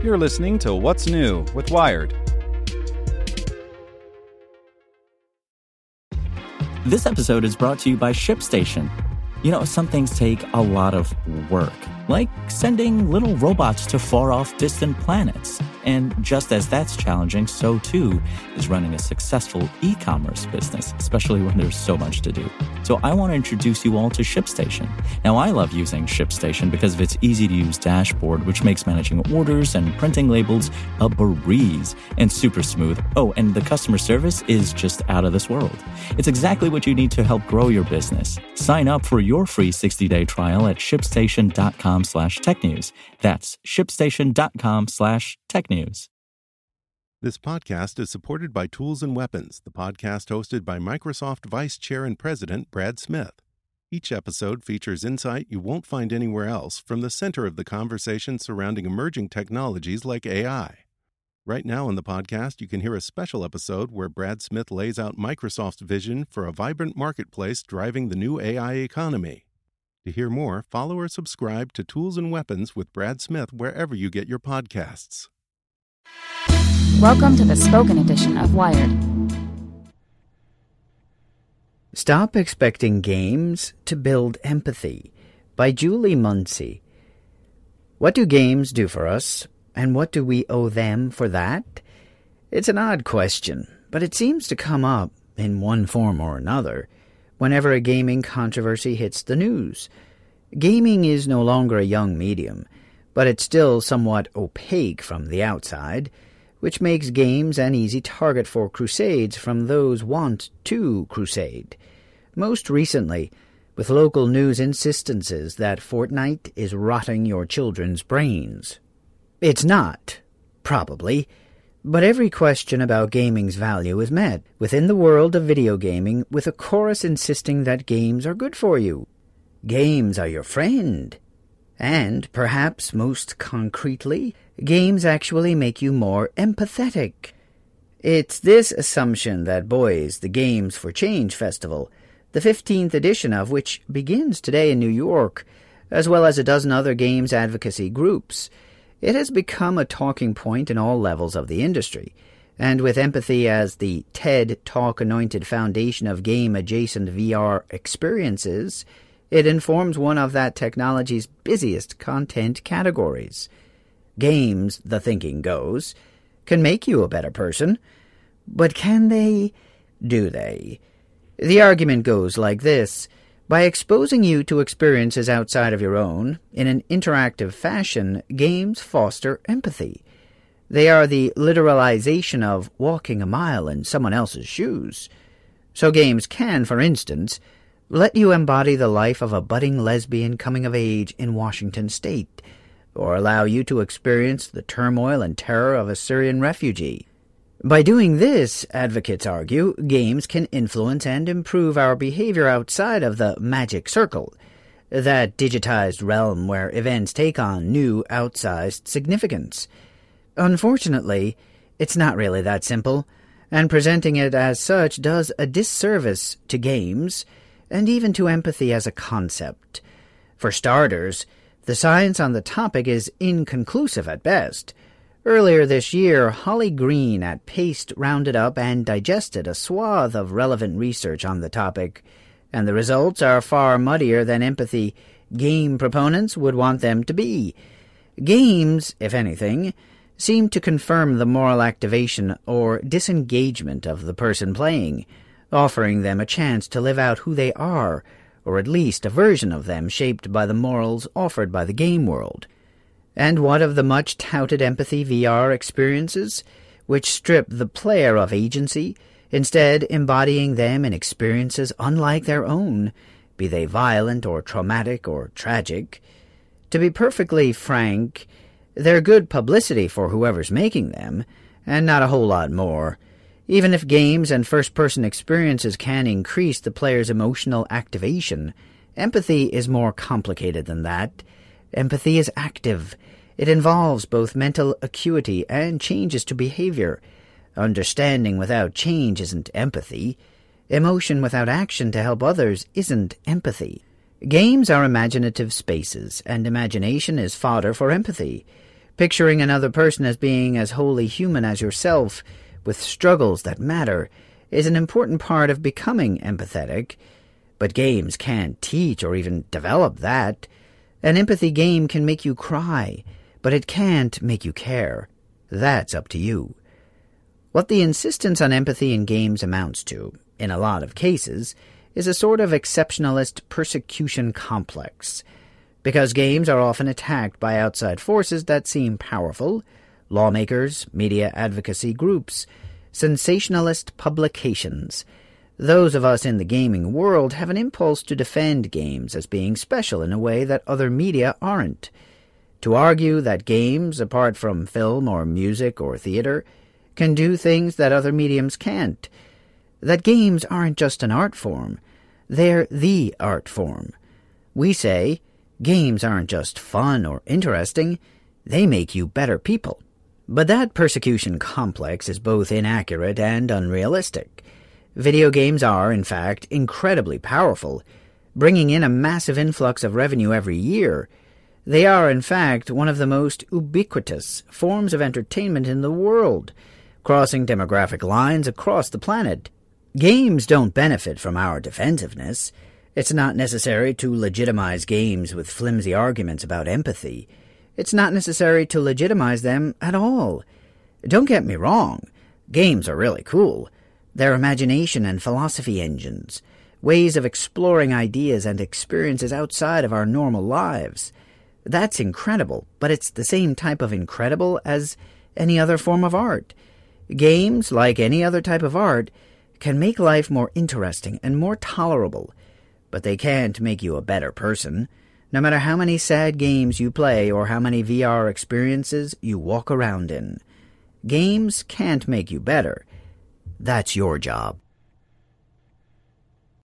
You're listening to What's New with Wired. This episode is brought to you by ShipStation. You know, some things take a lot of work, like sending little robots to far-off distant planets. And just as that's challenging, so too is running a successful e-commerce business, especially when there's so much to do. So I want to introduce you all to ShipStation. Now, I love using ShipStation because of its easy-to-use dashboard, which makes managing orders and printing labels a breeze and super smooth. Oh, and the customer service is just out of this world. It's exactly what you need to help grow your business. Sign up for your free 60-day trial at shipstation.com/technews. That's shipstation.com/technews. This podcast is supported by Tools and Weapons, the podcast hosted by Microsoft Vice Chair and President Brad Smith. Each episode features insight you won't find anywhere else from the center of the conversation surrounding emerging technologies like AI. Right now on the podcast, you can hear a special episode where Brad Smith lays out Microsoft's vision for a vibrant marketplace driving the new AI economy. To hear more, follow or subscribe to Tools and Weapons with Brad Smith wherever you get your podcasts. Welcome to the spoken edition of Wired. Stop Expecting Games to Build Empathy by Julie Munsey. What do games do for us, and what do we owe them for that? It's an odd question, but it seems to come up, in one form or another, whenever a gaming controversy hits the news. Gaming is no longer a young medium, but it's still somewhat opaque from the outside, which makes games an easy target for crusades from those wont to crusade. Most recently, with local news insistences that Fortnite is rotting your children's brains. It's not, probably, but every question about gaming's value is met within the world of video gaming with a chorus insisting that games are good for you. Games are your friend. And, perhaps most concretely, games actually make you more empathetic. It's this assumption that buoys the Games for Change Festival, the 15th edition of which begins today in New York, as well as a dozen other games advocacy groups. It has become a talking point in all levels of the industry, and with empathy as the TED Talk-anointed foundation of game-adjacent VR experiences, it informs one of that technology's busiest content categories. Games, the thinking goes, can make you a better person, but can they? Do they? The argument goes like this. By exposing you to experiences outside of your own, in an interactive fashion, games foster empathy. They are the literalization of walking a mile in someone else's shoes. So games can, for instance, let you embody the life of a budding lesbian coming of age in Washington state, or allow you to experience the turmoil and terror of a Syrian refugee. By doing this, advocates argue, games can influence and improve our behavior outside of the magic circle, that digitized realm where events take on new, outsized significance. Unfortunately, it's not really that simple, and presenting it as such does a disservice to games, and even to empathy as a concept. For starters, the science on the topic is inconclusive at best. Earlier this year, Holly Green at Paste rounded up and digested a swath of relevant research on the topic, and the results are far muddier than empathy game proponents would want them to be. Games, if anything, seem to confirm the moral activation or disengagement of the person playing, offering them a chance to live out who they are, or at least a version of them shaped by the morals offered by the game world. And what of the much-touted empathy VR experiences, which strip the player of agency, instead embodying them in experiences unlike their own, be they violent or traumatic or tragic? To be perfectly frank, they're good publicity for whoever's making them, and not a whole lot more. Even if games and first-person experiences can increase the player's emotional activation, empathy is more complicated than that. Empathy is active. It involves both mental acuity and changes to behavior. Understanding without change isn't empathy. Emotion without action to help others isn't empathy. Games are imaginative spaces, and imagination is fodder for empathy. Picturing another person as being as wholly human as yourself, with struggles that matter, is an important part of becoming empathetic. But games can't teach or even develop that. An empathy game can make you cry, but it can't make you care. That's up to you. What the insistence on empathy in games amounts to, in a lot of cases, is a sort of exceptionalist persecution complex. Because games are often attacked by outside forces that seem powerful, lawmakers, media advocacy groups, sensationalist publications. Those of us in the gaming world have an impulse to defend games as being special in a way that other media aren't. To argue that games, apart from film or music or theater, can do things that other mediums can't. That games aren't just an art form, they're the art form. We say, games aren't just fun or interesting, they make you better people. But that persecution complex is both inaccurate and unrealistic. Video games are, in fact, incredibly powerful, bringing in a massive influx of revenue every year. They are, in fact, one of the most ubiquitous forms of entertainment in the world, crossing demographic lines across the planet. Games don't benefit from our defensiveness. It's not necessary to legitimize games with flimsy arguments about empathy. It's not necessary to legitimize them at all. Don't get me wrong. Games are really cool. They're imagination and philosophy engines, ways of exploring ideas and experiences outside of our normal lives. That's incredible, but it's the same type of incredible as any other form of art. Games, like any other type of art, can make life more interesting and more tolerable, but they can't make you a better person, no matter how many sad games you play or how many VR experiences you walk around in. Games can't make you better. That's your job.